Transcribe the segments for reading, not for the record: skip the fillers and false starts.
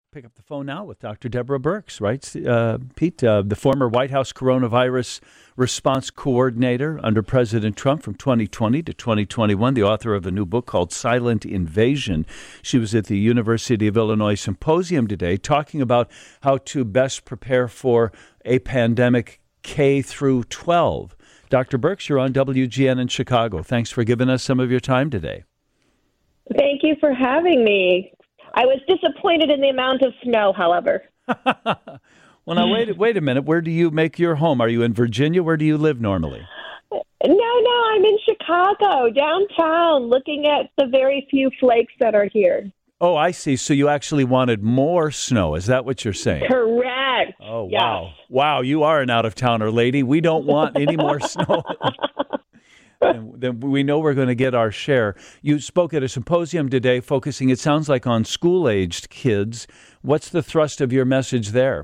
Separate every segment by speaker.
Speaker 1: Pick up the phone now with Dr. Deborah Birx, right, Pete? The former White House coronavirus response coordinator under President Trump from 2020 to 2021, the author of a new book called Silent Invasion. She was at the University of Illinois Symposium today talking about how to best prepare for a pandemic K through 12. Dr. Birx, you're on WGN in Chicago. Thanks for giving us some of your time today.
Speaker 2: Thank you for having me. I was disappointed in the amount of snow, however.
Speaker 1: Well, now, wait a minute. Where do you make your home? Are you in Virginia? Where do you live normally?
Speaker 2: No, I'm in Chicago, downtown, looking at the very few flakes that are here.
Speaker 1: Oh, I see. So you actually wanted more snow. Is that what you're saying?
Speaker 2: Correct.
Speaker 1: Oh,
Speaker 2: yes.
Speaker 1: Wow. Wow, you are an out-of-towner, lady. We don't want any more snow. Then we know we're going to get our share. You spoke at a symposium today focusing, it sounds like, on school-aged kids. What's the thrust of your message there?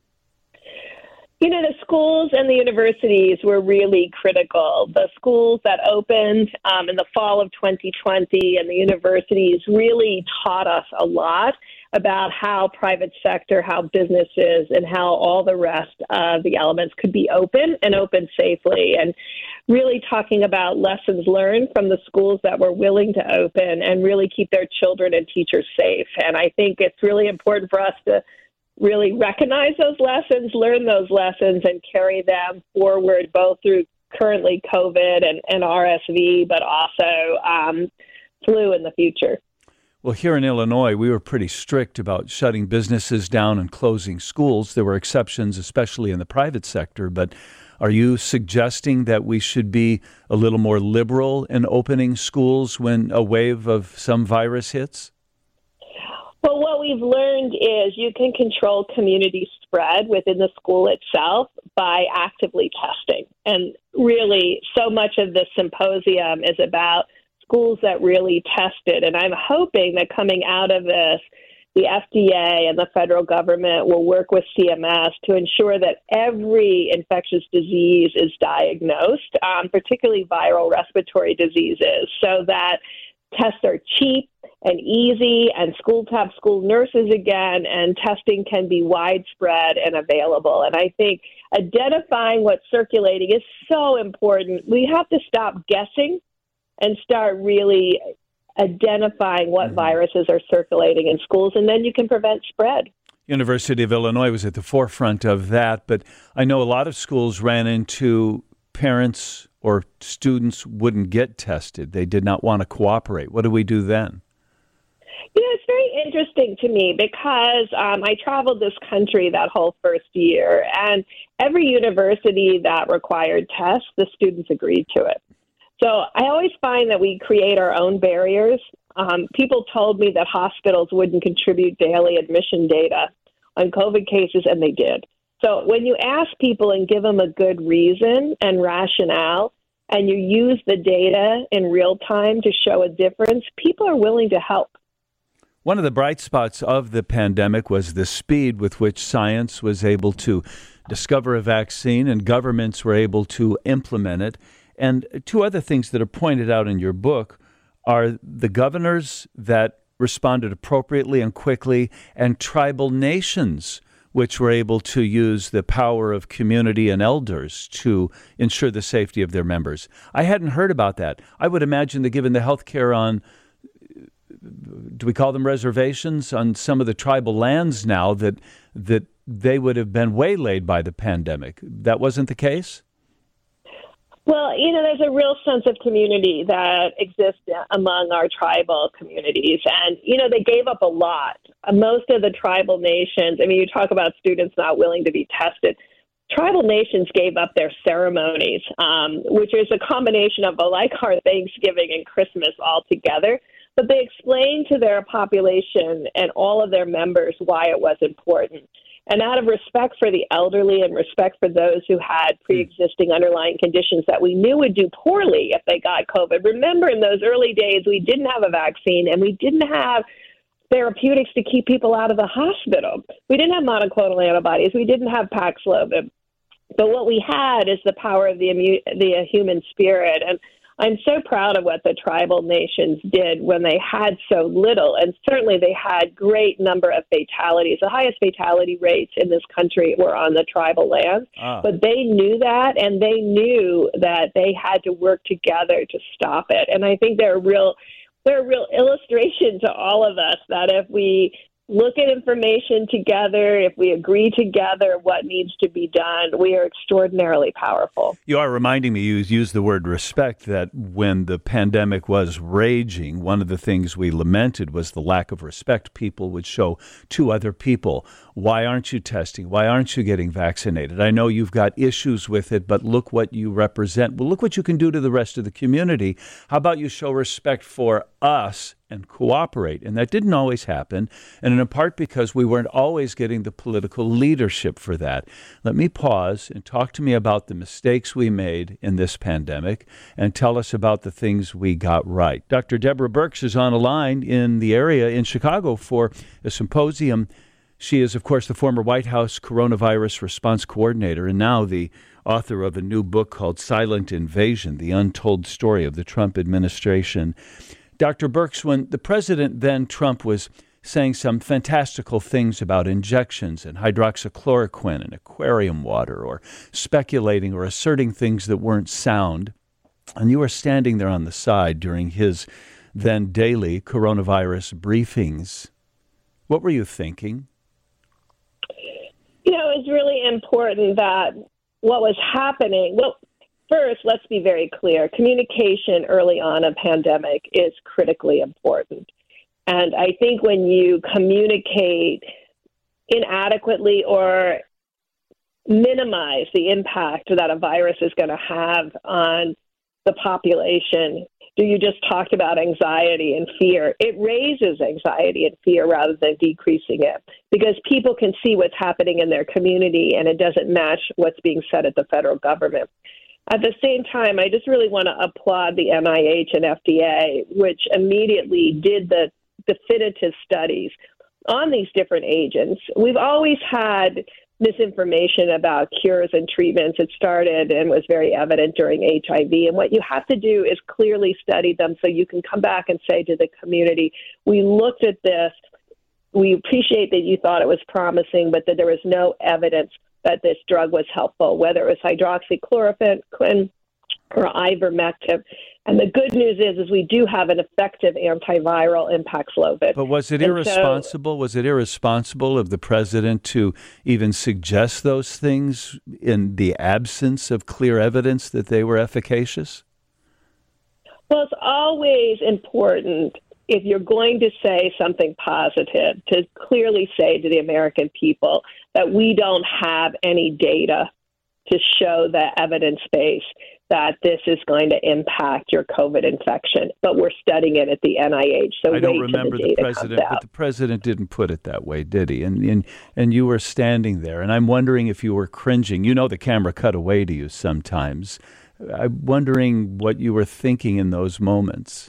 Speaker 2: You know, the schools and the universities were really critical. The schools that opened in the fall of 2020 and the universities really taught us a lot about how private sector, how businesses, and how all the rest of the elements could be open and open safely. And really talking about lessons learned from the schools that were willing to open and really keep their children and teachers safe. And I think it's really important for us to really recognize those lessons, learn those lessons, and carry them forward both through currently COVID and RSV, but also flu in the future.
Speaker 1: Well, here in Illinois, we were pretty strict about shutting businesses down and closing schools. There were exceptions, especially in the private sector. But are you suggesting that we should be a little more liberal in opening schools when a wave of some virus hits?
Speaker 2: Well, what we've learned is you can control community spread within the school itself by actively testing. And really, so much of this symposium is about schools that really tested. And I'm hoping that coming out of this, the FDA and the federal government will work with CMS to ensure that every infectious disease is diagnosed, particularly viral respiratory diseases, so that tests are cheap and easy and schools have school nurses again, and testing can be widespread and available. And I think identifying what's circulating is so important. We have to stop guessing and start really identifying what viruses are circulating in schools, and then you can prevent spread.
Speaker 1: University of Illinois was at the forefront of that, but I know a lot of schools ran into parents or students wouldn't get tested. They did not want to cooperate. What do we do then?
Speaker 2: You know, it's very interesting to me because I traveled this country that whole first year, and every university that required tests, the students agreed to it. So I always find that we create our own barriers. People told me that hospitals wouldn't contribute daily admission data on COVID cases, and they did. So when you ask people and give them a good reason and rationale, and you use the data in real time to show a difference, people are willing to help.
Speaker 1: One of the bright spots of the pandemic was the speed with which science was able to discover a vaccine and governments were able to implement it. And two other things that are pointed out in your book are the governors that responded appropriately and quickly, and tribal nations which were able to use the power of community and elders to ensure the safety of their members. I hadn't heard about that. I would imagine that given the health care on, do we call them reservations, on some of the tribal lands now, that they would have been waylaid by the pandemic. That wasn't the case?
Speaker 2: Well, you know, there's a real sense of community that exists among our tribal communities. And, you know, they gave up a lot. Most of the tribal nations, I mean, you talk about students not willing to be tested. Tribal nations gave up their ceremonies, which is a combination of like our Thanksgiving and Christmas all together. But they explained to their population and all of their members why it was important. And out of respect for the elderly and respect for those who had pre-existing underlying conditions that we knew would do poorly if they got COVID. Remember, in those early days, we didn't have a vaccine and we didn't have therapeutics to keep people out of the hospital. We didn't have monoclonal antibodies. We didn't have Paxlovid. But what we had is the power of the human spirit. And I'm so proud of what the tribal nations did when they had so little. And certainly they had great number of fatalities. The highest fatality rates in this country were on the tribal lands. But they knew that, and they knew that they had to work together to stop it. And I think they're a real illustration to all of us that if we look at information together, if we agree together what needs to be done, we are extraordinarily powerful.
Speaker 1: You are reminding me, you used the word respect, that when the pandemic was raging, one of the things we lamented was the lack of respect people would show to other people. Why aren't you testing? Why aren't you getting vaccinated? I know you've got issues with it, but look what you represent. Well, look what you can do to the rest of the community. How about you show respect for us and cooperate? And that didn't always happen, and in part because we weren't always getting the political leadership for that. Let me pause and talk to me about the mistakes we made in this pandemic and tell us about the things we got right. Dr. Deborah Birx is on a line in the area in Chicago for a symposium. She is, of course, the former White House coronavirus response coordinator and now the author of a new book called Silent Invasion, The Untold Story of the Trump Administration. Dr. Birx, when the president then, Trump, was saying some fantastical things about injections and hydroxychloroquine and aquarium water, or speculating or asserting things that weren't sound, and you were standing there on the side during his then daily coronavirus briefings, what were you thinking?
Speaker 2: You know, it's really important that what was happening, well, first, let's be very clear. Communication early on a pandemic is critically important. And I think when you communicate inadequately or minimize the impact that a virus is going to have on the population, you just talked about anxiety and fear. It raises anxiety and fear rather than decreasing it, because people can see what's happening in their community and it doesn't match what's being said at the federal government. At the same time, I just really want to applaud the NIH and FDA, which immediately did the definitive studies on these different agents. We've always had misinformation about cures and treatments. It started and was very evident during HIV. And what you have to do is clearly study them so you can come back and say to the community, we looked at this, we appreciate that you thought it was promising, but that there was no evidence that this drug was helpful, whether it was hydroxychloroquine or ivermectin. And the good news is we do have an effective antiviral in Paxlovid.
Speaker 1: But was it irresponsible? Was it irresponsible of the president to even suggest those things in the absence of clear evidence that they were efficacious?
Speaker 2: Well, it's always important, if you're going to say something positive, to clearly say to the American people that we don't have any data to show the evidence base that this is going to impact your COVID infection, but we're studying it at the NIH. So
Speaker 1: I don't remember the president, but the president didn't put it that way, did he? And you were standing there, and I'm wondering if you were cringing. You know, the camera cut away to you sometimes. I'm wondering what you were thinking in those moments.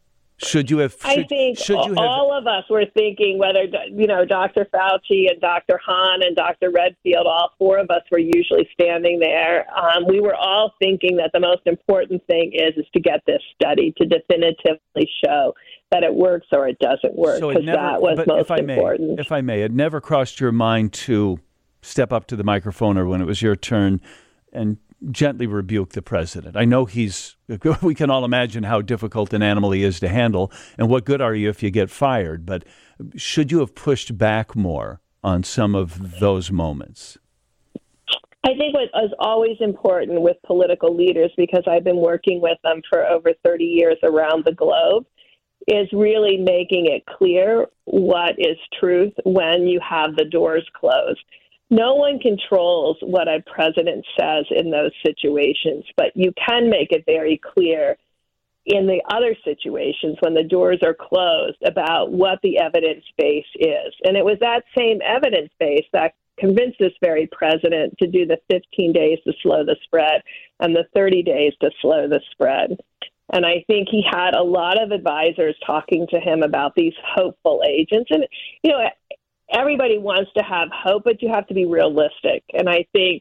Speaker 1: I think all of us were thinking, whether,
Speaker 2: Dr. Fauci and Dr. Hahn and Dr. Redfield, all four of us were usually standing there. We were all thinking that the most important thing is to get this study to definitively show that it works or it doesn't work, because that was most important.
Speaker 1: If I may, it never crossed your mind to step up to the microphone or when it was your turn and gently rebuke the president. I know we can all imagine how difficult an animal he is to handle, and what good are you if you get fired? But should you have pushed back more on some of those moments?
Speaker 2: I think what is always important with political leaders, because I've been working with them for over 30 years around the globe, is really making it clear what is truth when you have the doors closed. No one controls what a president says in those situations, but you can make it very clear in the other situations when the doors are closed about what the evidence base is. And it was that same evidence base that convinced this very president to do the 15 days to slow the spread and the 30 days to slow the spread. And I think he had a lot of advisors talking to him about these hopeful agents. And, everybody wants to have hope, but you have to be realistic. And I think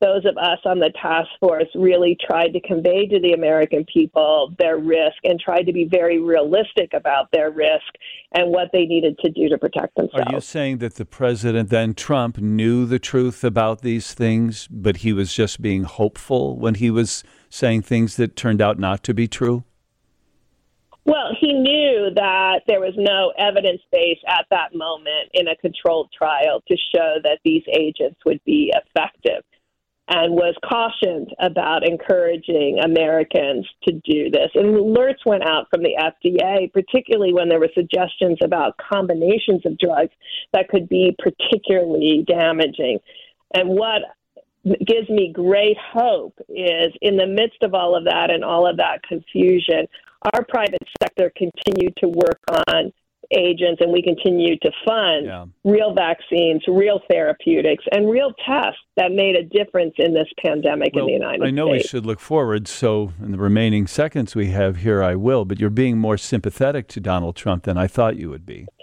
Speaker 2: those of us on the task force really tried to convey to the American people their risk and tried to be very realistic about their risk and what they needed to do to protect themselves.
Speaker 1: Are you saying that the president, then Trump, knew the truth about these things, but he was just being hopeful when he was saying things that turned out not to be true?
Speaker 2: Well, he knew that there was no evidence base at that moment in a controlled trial to show that these agents would be effective, and was cautioned about encouraging Americans to do this. And alerts went out from the FDA, particularly when there were suggestions about combinations of drugs that could be particularly damaging. And what gives me great hope is in the midst of all of that and all of that confusion, our private sector continued to work on agents, and we continue to fund real vaccines, real therapeutics, and real tests that made a difference in this pandemic in the United States.
Speaker 1: I know we should look forward, so in the remaining seconds we have here, I will, but you're being more sympathetic to Donald Trump than I thought you would be.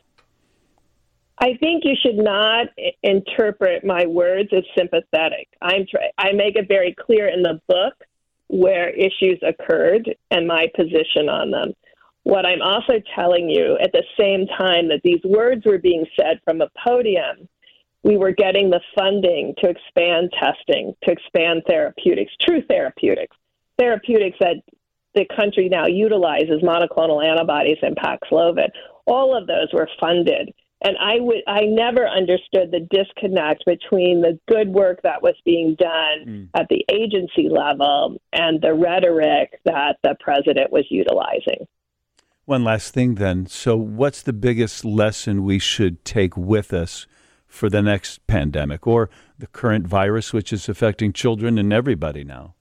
Speaker 2: I think you should not interpret my words as sympathetic. I make it very clear in the book where issues occurred and my position on them. What I'm also telling you at the same time that these words were being said from a podium, we were getting the funding to expand testing, to expand therapeutics, true therapeutics that the country now utilizes, monoclonal antibodies and Paxlovid. All of those were funded. And I never understood the disconnect between the good work that was being done at the agency level and the rhetoric that the president was utilizing.
Speaker 1: One last thing then. So what's the biggest lesson we should take with us for the next pandemic or the current virus, which is affecting children and everybody now?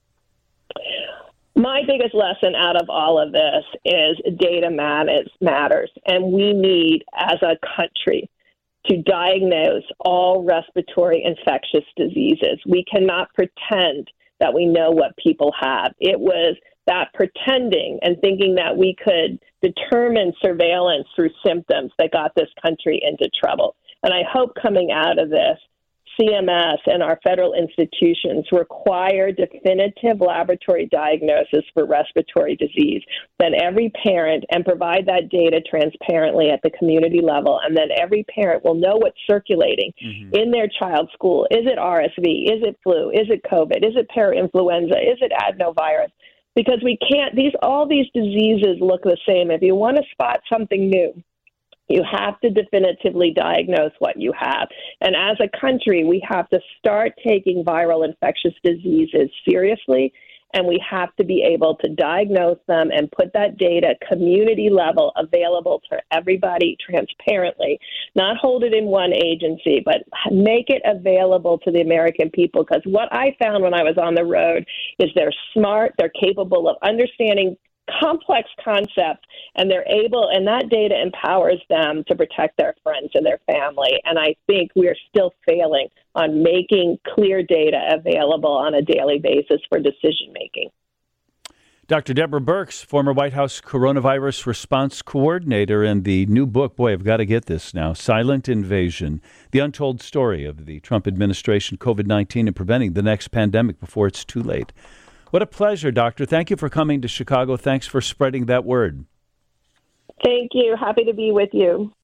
Speaker 2: My biggest lesson out of all of this is data matters, and we need, as a country, to diagnose all respiratory infectious diseases. We cannot pretend that we know what people have. It was that pretending and thinking that we could determine surveillance through symptoms that got this country into trouble. And I hope coming out of this, CMS and our federal institutions require definitive laboratory diagnosis for respiratory disease. Then every parent, and provide that data transparently at the community level, and then every parent will know what's circulating in their child's school. Is it RSV? Is it flu? Is it COVID? Is it parainfluenza? Is it adenovirus? Because we can't, all these diseases look the same. If you want to spot something new, you have to definitively diagnose what you have. And as a country, we have to start taking viral infectious diseases seriously, and we have to be able to diagnose them and put that data community level available to everybody transparently, not hold it in one agency, but make it available to the American people. Because what I found when I was on the road is they're smart, they're capable of understanding complex concepts, and they're able, and that data empowers them to protect their friends and their family. And I think we are still failing on making clear data available on a daily basis for decision making.
Speaker 1: Dr. Deborah Birx, former White House coronavirus response coordinator, and the new book, boy, I've got to get this now, Silent Invasion, the untold story of the Trump administration, COVID-19, and preventing the next pandemic before it's too late. What a pleasure, Doctor. Thank you for coming to Chicago. Thanks for spreading that word.
Speaker 2: Thank you. Happy to be with you.